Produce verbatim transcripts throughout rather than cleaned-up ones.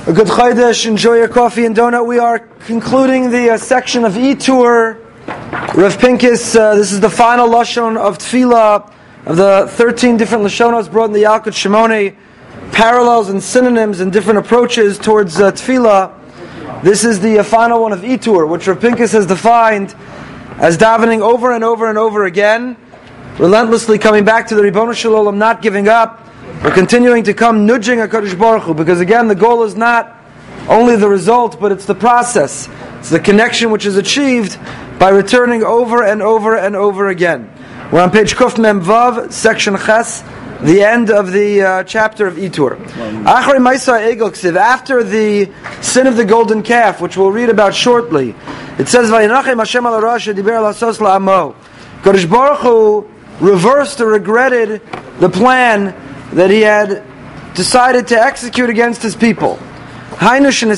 A good Chodesh, enjoy your coffee and donut. We are concluding the uh, section of Itur. Rav Pincus, uh, this is the final Lashon of Tefillah, of the thirteen different Lashonos brought in the Yalkut Shimoni, parallels and synonyms and different approaches towards uh, Tefillah. This is the uh, final one of Itur, which Rav Pincus has defined as davening over and over and over again, relentlessly coming back to the Ribono Shel Olam, not giving up. We're continuing to come nudging HaKadosh Baruch Hu, because again, the goal is not only the result, but it's the process. It's the connection which is achieved by returning over and over and over again. We're on page Kuf Mem Vav, section Ches, the end of the uh, chapter of Itur. Achrei Maisa Egel Ksiv, after the sin of the golden calf, which we'll read about shortly, it says, Vayinachem Hashem al Rosh Diber al Asos la'amo. HaKadosh Baruch Hu reversed or regretted the plan that he had decided to execute against his people. Immediately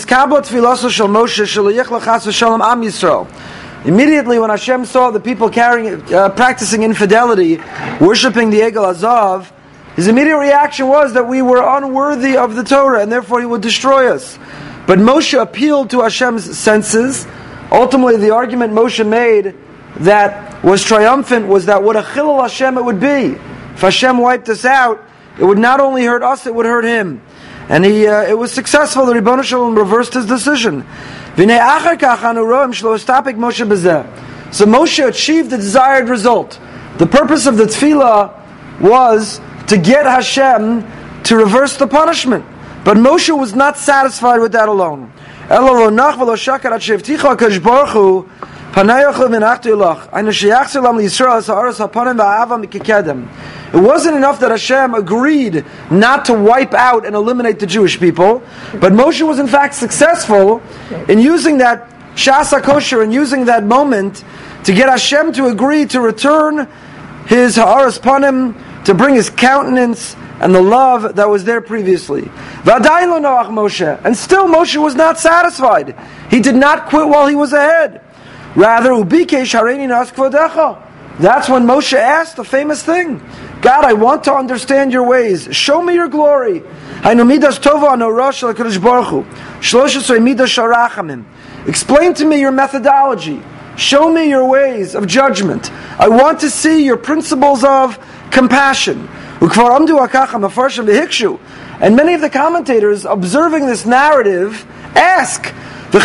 when Hashem saw the people carrying, uh, practicing infidelity, worshipping the Egel Azav, his immediate reaction was that we were unworthy of the Torah and therefore he would destroy us. But Moshe appealed to Hashem's senses. Ultimately, the argument Moshe made that was triumphant was that what a chilul Hashem it would be. If Hashem wiped us out, it would not only hurt us, it would hurt him. And he, uh, it was successful. The Ribono Shel Olam reversed his decision. So Moshe achieved the desired result. The purpose of the tefillah was to get Hashem to reverse the punishment. But Moshe was not satisfied with that alone. It wasn't enough that Hashem agreed not to wipe out and eliminate the Jewish people, but Moshe was in fact successful in using that Shas HaKosher and using that moment to get Hashem to agree to return his Ha'aras Panim, to bring his countenance and the love that was there previously. Moshe, and still Moshe was not satisfied. He did not quit while he was ahead. Rather, Ubikesh Hareini Nas Kvodecha. That's when Moshe asked the famous thing. God, I want to understand your ways. Show me your glory. Explain to me your methodology. Show me your ways of judgment. I want to see your principles of compassion. And many of the commentators observing this narrative ask, Is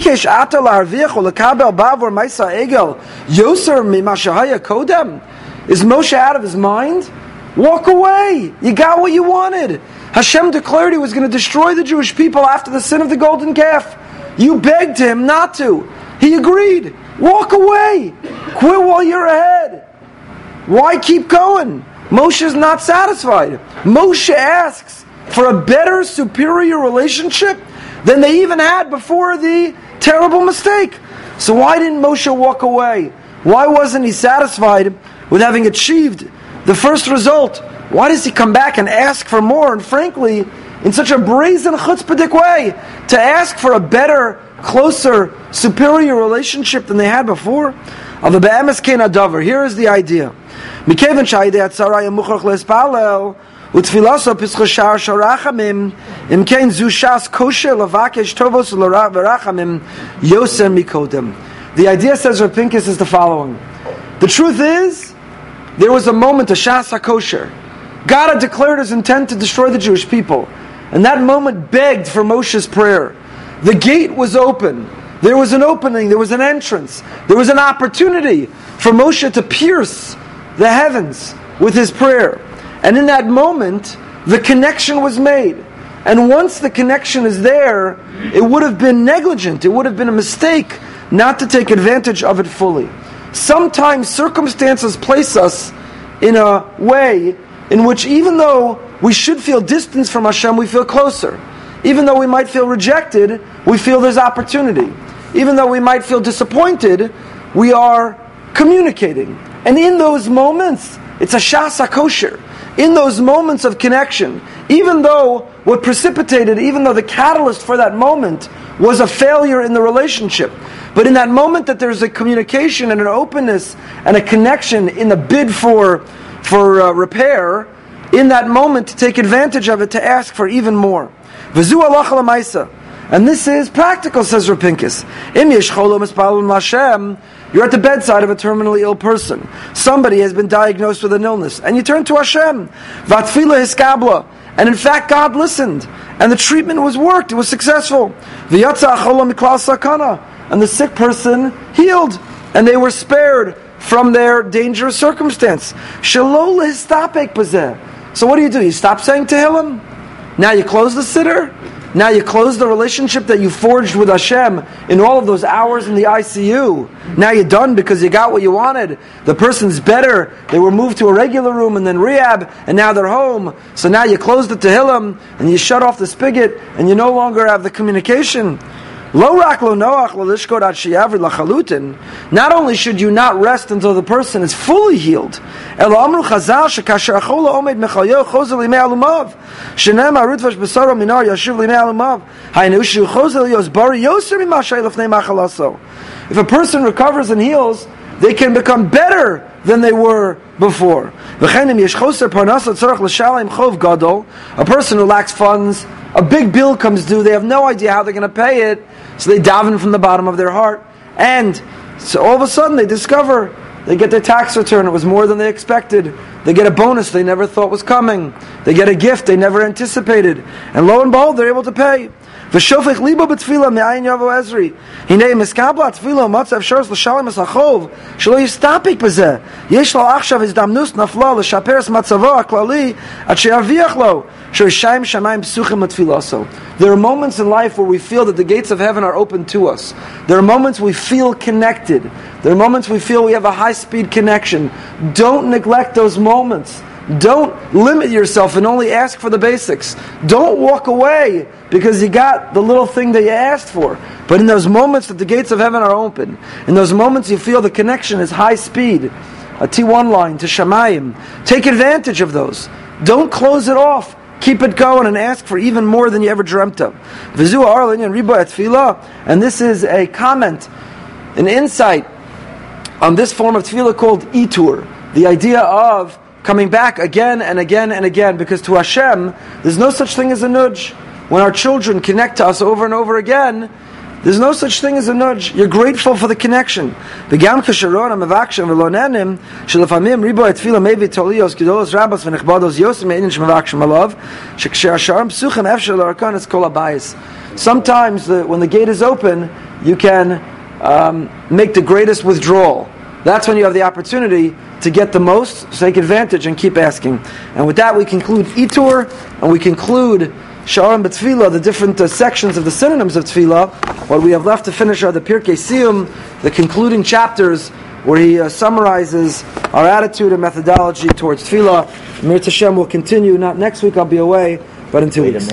Moshe out of his mind? Walk away. You got what you wanted. Hashem declared he was going to destroy the Jewish people after the sin of the golden calf. You begged him not to. He agreed. Walk away. Quit while you're ahead. Why keep going? Moshe is not satisfied. Moshe asks for a better, superior relationship than they even had before the terrible mistake. So why didn't Moshe walk away? Why wasn't he satisfied with having achieved the first result? Why does he come back and ask for more? And frankly, in such a brazen chutzpahdik way, to ask for a better, closer, superior relationship than they had before? Here is the idea. The idea, says Rav Pincus, is the following. The truth is, there was a moment, a Shas HaKosher. God had declared his intent to destroy the Jewish people. And that moment begged for Moshe's prayer. The gate was open. There was an opening, there was an entrance. There was an opportunity for Moshe to pierce the heavens with his prayer. And in that moment, the connection was made. And once the connection is there, it would have been negligent, it would have been a mistake not to take advantage of it fully. Sometimes circumstances place us in a way in which even though we should feel distance from Hashem, we feel closer. Even though we might feel rejected, we feel there's opportunity. Even though we might feel disappointed, we are communicating. And in those moments, it's a Shas HaKosher. In those moments of connection, even though what precipitated, even though the catalyst for that moment was a failure in the relationship, but in that moment that there's a communication and an openness and a connection in the bid for for uh, repair, in that moment to take advantage of it, to ask for even more. V'zu halacha l'maisa. And this is practical, says Rav Pinkus. Im yesh cholo mispalel l'Hashem, you're at the bedside of a terminally ill person. Somebody has been diagnosed with an illness, and you turn to Hashem. Vatfila hiskabla. And in fact, God listened, and the treatment was worked, it was successful. V'yatza acholo miklal sakana. And the sick person healed, and they were spared from their dangerous circumstance. Shelo lehistapek b'zeh. So what do you do? You stop saying Tehillim? Now you close the siddur? Now you close the relationship that you forged with Hashem in all of those hours in the I C U. Now you're done because you got what you wanted. The person's better. They were moved to a regular room and then rehab, and now they're home. So now you close the Tehillim and you shut off the spigot and you no longer have the communication. Not only should you not rest until the person is fully healed, if a person recovers and heals, they can become better than they were before. A person who lacks funds, a big bill comes due, they have no idea how they're going to pay it, so they daven from the bottom of their heart, and so all of a sudden they discover they get their tax return, it was more than they expected. They get a bonus they never thought was coming. They get a gift they never anticipated, and lo and behold, they're able to pay. V'shofech libo b'tfila me'ayin yavo ezri. Hinei miskabla tfila matzav shors l'shalim esachov shelo yistapik b'zeh. Yesh lo achshav izdamnus nafla l'shaperes matzavo ha'klali at she'aviach lo shorishayim shamayim psuchim l'tfilaso. There are moments in life where we feel that the gates of heaven are open to us. There are moments we feel connected. There are moments we feel we have a high-speed connection. Don't neglect those moments. Don't limit yourself and only ask for the basics. Don't walk away because you got the little thing that you asked for. But in those moments that the gates of heaven are open, in those moments you feel the connection is high speed, a T one line to Shamayim, take advantage of those. Don't close it off. Keep it going and ask for even more than you ever dreamt of. And this is a comment, an insight on this form of tefillah called itur, the idea of coming back again and again and again, because to Hashem, there's no such thing as a nudge. When our children connect to us over and over again, there's no such thing as a nudge. You're grateful for the connection. Sometimes the, when the gate is open, you can um, make the greatest withdrawal. That's when you have the opportunity to get the most, so take advantage and keep asking. And with that we conclude Itur, and we conclude Sha'arim B'Tfilah, the different uh, sections of the synonyms of Tfilah. What we have left to finish are the Pirkei Siyum, the concluding chapters, where he uh, summarizes our attitude and methodology towards Tfilah. Mir Tashem will continue, not next week, I'll be away, but in two weeks.